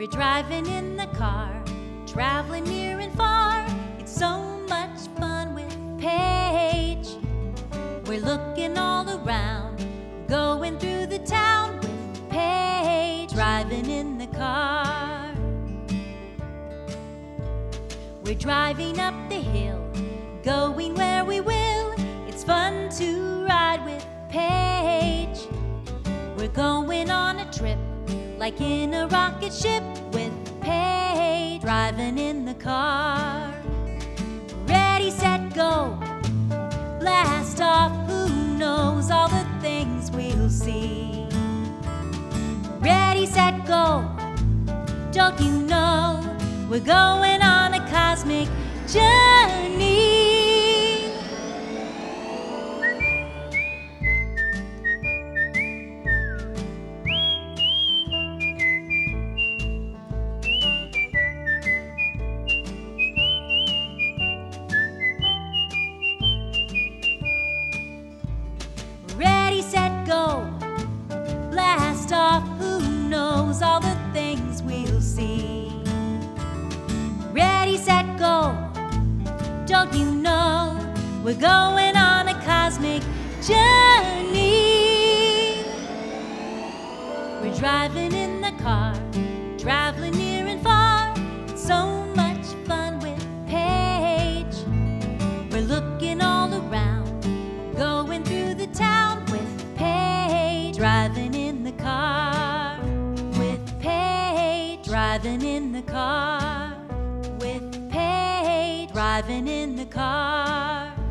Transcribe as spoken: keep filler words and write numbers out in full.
We're driving in the car, traveling near and far. It's so much fun with Paige. We're looking all around, going through the town with Paige. Driving in the car. We're driving up the hill, going where we will. It's fun to ride with Paige. We're going on a trip, like in a rocket ship with Paige. Driving in the car. Ready, set, go. Blast off, who knows all the things we'll see. Ready, set, go. Don't you know we're going on a cosmic journey? Ready, set, go. Blast off, who knows all the things we'll see. Ready, set, go. Don't you know we're going on a cosmic journey? We're driving in the car, traveling near and far. It's so much fun with Paige. We're looking all around, going through the town with Paige. Driving in the car with Paige. Driving in the car with Paige. Driving in the car.